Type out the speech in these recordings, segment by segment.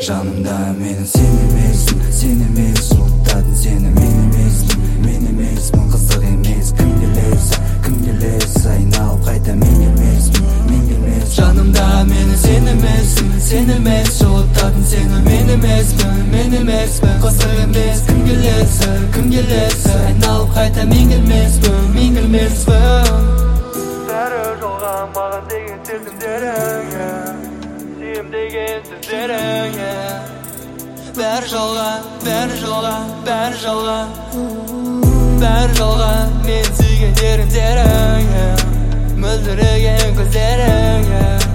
Жанымда мені сен емес ұлттадың сені мен емеспін қызық емес кім келесі айналып қайта мен келмеспін Жанымда мені сен емес ұлттадың сені мен емеспін қызық емес кім келесі айналып қайта мен келмеспін Бәрі жалған маған деген сезімдерің сүйем деген сөздерің Бәрі жалған мен сүйген еріндерің мөлдіреген көздерің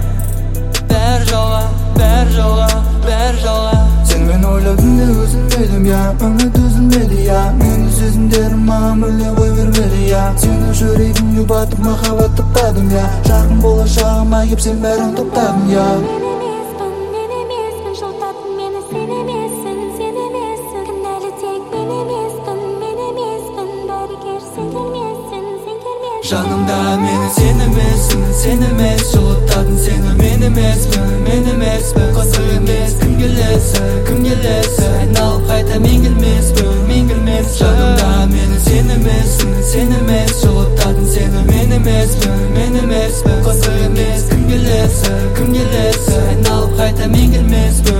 Бәрі жалған Сен ойладым да үзілмедім үміт үзілмеді Менің сезімдерім маған мүлде қой бермеді Сені жүрегімге батып махаббат таптадым Жарқын болашағыма кеп сен бәрін топтадың Жанымда мені сен емес жылытатын сені мен емеспін қызық емес кім келесі айналып қайта мен келмеспін Жанымда мені сен емес жылытатын сені мен емеспін қызық емес кім келесі айналып қайта мен келмеспін